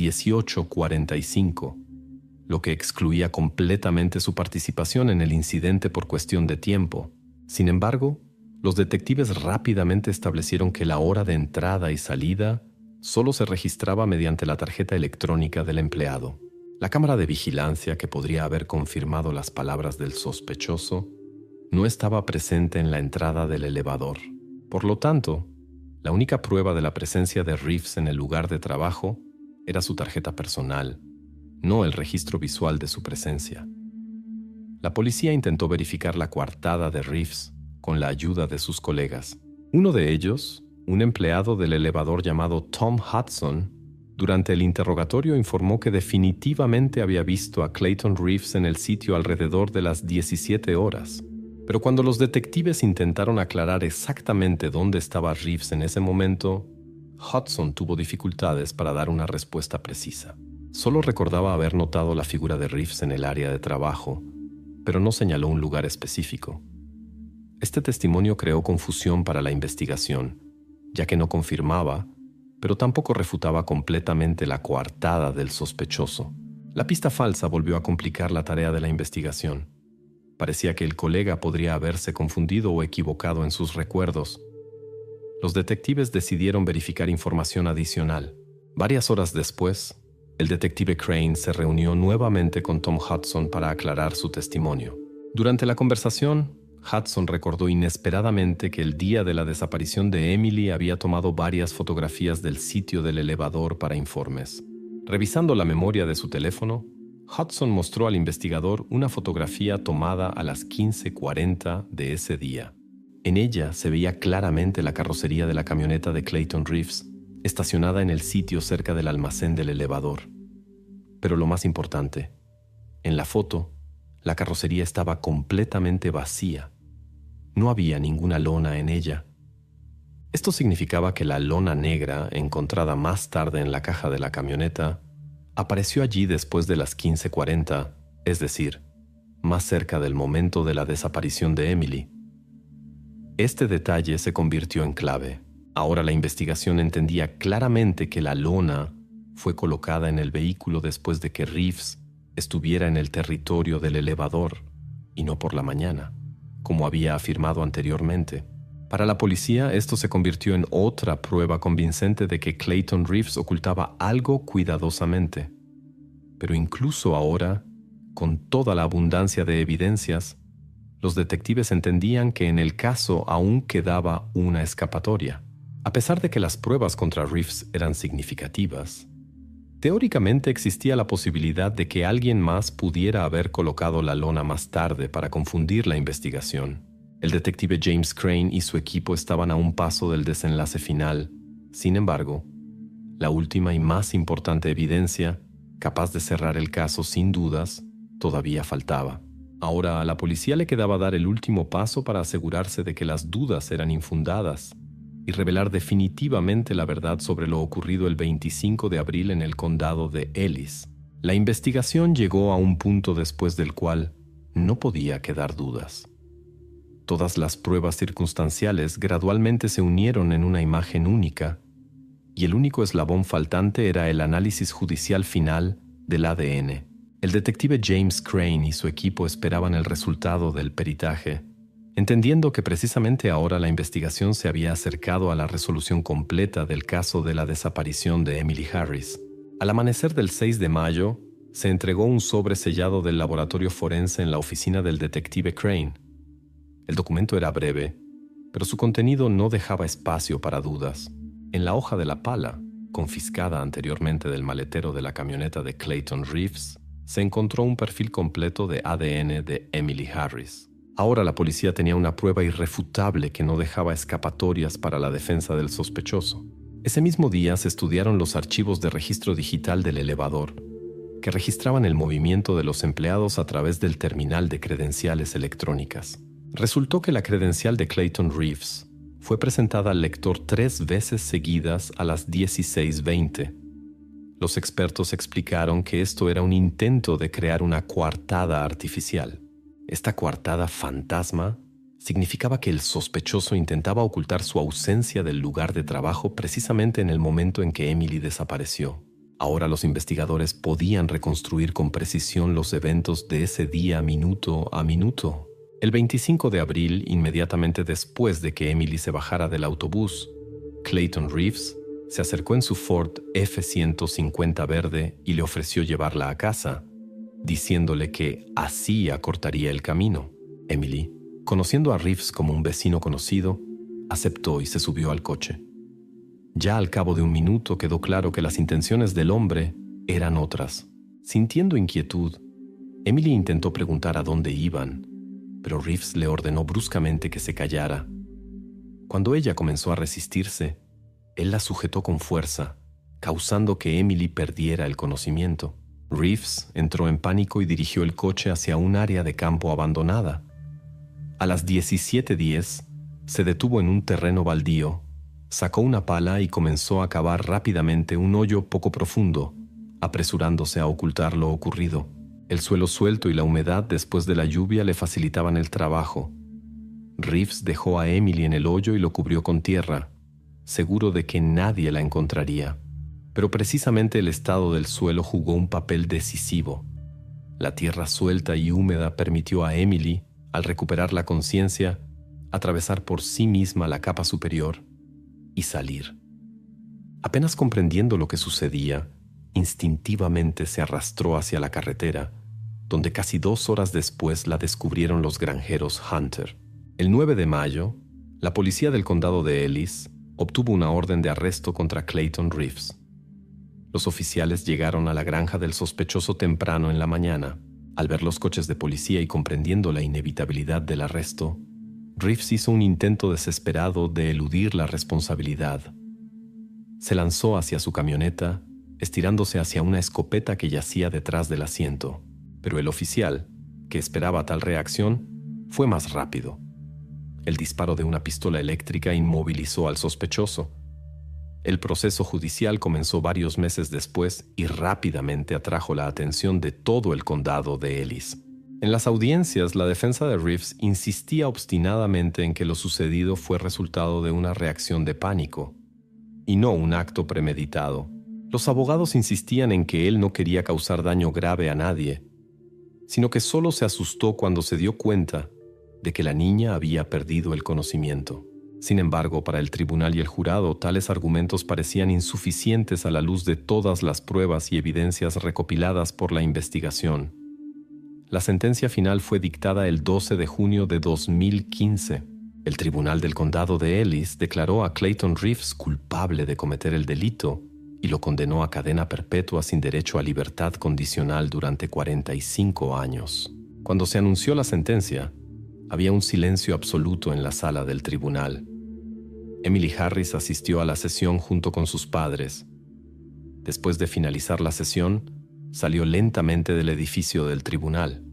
18:45, lo que excluía completamente su participación en el incidente por cuestión de tiempo. Sin embargo, los detectives rápidamente establecieron que la hora de entrada y salida solo se registraba mediante la tarjeta electrónica del empleado. La cámara de vigilancia, que podría haber confirmado las palabras del sospechoso, no estaba presente en la entrada del elevador. Por lo tanto, la única prueba de la presencia de Reeves en el lugar de trabajo era su tarjeta personal, no el registro visual de su presencia. La policía intentó verificar la coartada de Reeves con la ayuda de sus colegas. Uno de ellos, un empleado del elevador llamado Tom Hudson, durante el interrogatorio informó que definitivamente había visto a Clayton Reeves en el sitio alrededor de las 17 horas. Pero cuando los detectives intentaron aclarar exactamente dónde estaba Reeves en ese momento, Hudson tuvo dificultades para dar una respuesta precisa. Solo recordaba haber notado la figura de Reeves en el área de trabajo, pero no señaló un lugar específico. Este testimonio creó confusión para la investigación, ya que no confirmaba, pero tampoco refutaba completamente la coartada del sospechoso. La pista falsa volvió a complicar la tarea de la investigación. Parecía que el colega podría haberse confundido o equivocado en sus recuerdos. Los detectives decidieron verificar información adicional. Varias horas después, el detective Crane se reunió nuevamente con Tom Hudson para aclarar su testimonio. Durante la conversación, Hudson recordó inesperadamente que el día de la desaparición de Emily había tomado varias fotografías del sitio del elevador para informes. Revisando la memoria de su teléfono, Hudson mostró al investigador una fotografía tomada a las 15:40 de ese día. En ella se veía claramente la carrocería de la camioneta de Clayton Reeves, estacionada en el sitio cerca del almacén del elevador. Pero lo más importante, en la foto, la carrocería estaba completamente vacía. No había ninguna lona en ella. Esto significaba que la lona negra, encontrada más tarde en la caja de la camioneta, apareció allí después de las 15:40 es decir, más cerca del momento de la desaparición de Emily. Este detalle se convirtió en clave. Ahora la investigación entendía claramente que la lona fue colocada en el vehículo después de que Reeves estuviera en el territorio del elevador y no por la mañana, como había afirmado anteriormente. Para la policía, esto se convirtió en otra prueba convincente de que Clayton Reeves ocultaba algo cuidadosamente. Pero incluso ahora, con toda la abundancia de evidencias, los detectives entendían que en el caso aún quedaba una escapatoria. A pesar de que las pruebas contra Reeves eran significativas, teóricamente existía la posibilidad de que alguien más pudiera haber colocado la lona más tarde para confundir la investigación. El detective James Crane y su equipo estaban a un paso del desenlace final. Sin embargo, la última y más importante evidencia, capaz de cerrar el caso sin dudas, todavía faltaba. Ahora a la policía le quedaba dar el último paso para asegurarse de que las dudas eran infundadas y revelar definitivamente la verdad sobre lo ocurrido el 25 de abril en el condado de Ellis. La investigación llegó a un punto después del cual no podía quedar dudas. Todas las pruebas circunstanciales gradualmente se unieron en una imagen única, y el único eslabón faltante era el análisis judicial final del ADN. El detective James Crane y su equipo esperaban el resultado del peritaje, entendiendo que precisamente ahora la investigación se había acercado a la resolución completa del caso de la desaparición de Emily Harris. Al amanecer del 6 de mayo, se entregó un sobre sellado del laboratorio forense en la oficina del detective Crane. El documento era breve, pero su contenido no dejaba espacio para dudas. En la hoja de la pala, confiscada anteriormente del maletero de la camioneta de Clayton Reeves, se encontró un perfil completo de ADN de Emily Harris. Ahora la policía tenía una prueba irrefutable que no dejaba escapatorias para la defensa del sospechoso. Ese mismo día se estudiaron los archivos de registro digital del elevador, que registraban el movimiento de los empleados a través del terminal de credenciales electrónicas. Resultó que la credencial de Clayton Reeves fue presentada al lector 3 veces seguidas a las 16:20. Los expertos explicaron que esto era un intento de crear una coartada artificial. Esta coartada fantasma significaba que el sospechoso intentaba ocultar su ausencia del lugar de trabajo precisamente en el momento en que Emily desapareció. Ahora los investigadores podían reconstruir con precisión los eventos de ese día minuto a minuto. El 25 de abril, inmediatamente después de que Emily se bajara del autobús, Clayton Reeves se acercó en su Ford F-150 verde y le ofreció llevarla a casa, diciéndole que así acortaría el camino. Emily, conociendo a Reeves como un vecino conocido, aceptó y se subió al coche. Ya al cabo de un minuto quedó claro que las intenciones del hombre eran otras. Sintiendo inquietud, Emily intentó preguntar a dónde iban, pero Reeves le ordenó bruscamente que se callara. Cuando ella comenzó a resistirse, él la sujetó con fuerza, causando que Emily perdiera el conocimiento. Reeves entró en pánico y dirigió el coche hacia un área de campo abandonada. A las 17:10 se detuvo en un terreno baldío, sacó una pala y comenzó a cavar rápidamente un hoyo poco profundo, apresurándose a ocultar lo ocurrido. El suelo suelto y la humedad después de la lluvia le facilitaban el trabajo. Reeves dejó a Emily en el hoyo y lo cubrió con tierra, seguro de que nadie la encontraría. Pero precisamente el estado del suelo jugó un papel decisivo. La tierra suelta y húmeda permitió a Emily, al recuperar la conciencia, atravesar por sí misma la capa superior y salir. Apenas comprendiendo lo que sucedía, instintivamente se arrastró hacia la carretera, donde casi 2 horas después la descubrieron los granjeros Hunter. El 9 de mayo, la policía del condado de Ellis obtuvo una orden de arresto contra Clayton Reeves. Los oficiales llegaron a la granja del sospechoso temprano en la mañana. Al ver los coches de policía y comprendiendo la inevitabilidad del arresto, Reeves hizo un intento desesperado de eludir la responsabilidad. Se lanzó hacia su camioneta, estirándose hacia una escopeta que yacía detrás del asiento. Pero el oficial, que esperaba tal reacción, fue más rápido. El disparo de una pistola eléctrica inmovilizó al sospechoso. El proceso judicial comenzó varios meses después y rápidamente atrajo la atención de todo el condado de Ellis. En las audiencias, la defensa de Reeves insistía obstinadamente en que lo sucedido fue resultado de una reacción de pánico y no un acto premeditado. Los abogados insistían en que él no quería causar daño grave a nadie, sino que solo se asustó cuando se dio cuenta de que la niña había perdido el conocimiento. Sin embargo, para el tribunal y el jurado, tales argumentos parecían insuficientes a la luz de todas las pruebas y evidencias recopiladas por la investigación. La sentencia final fue dictada el 12 de junio de 2015. El tribunal del condado de Ellis declaró a Clayton Reeves culpable de cometer el delito y lo condenó a cadena perpetua sin derecho a libertad condicional durante 45 años. Cuando se anunció la sentencia, había un silencio absoluto en la sala del tribunal. Emily Harris asistió a la sesión junto con sus padres. Después de finalizar la sesión, salió lentamente del edificio del tribunal.